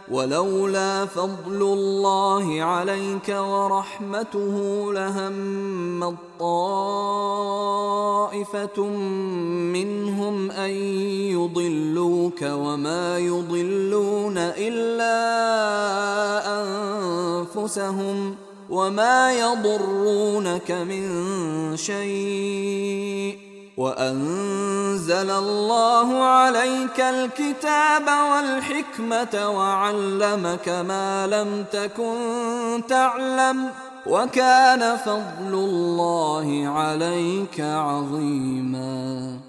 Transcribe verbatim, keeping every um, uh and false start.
ولولا فضل الله عليك ورحمته لهمت طائفة منهم أن يضلوك وما يضلون إلا أنفسهم وما يضرونك من شيء وأنزل الله عليك الكتاب والحكمة وعلمك ما لم تكن تعلم وكان فضل الله عليك عظيما.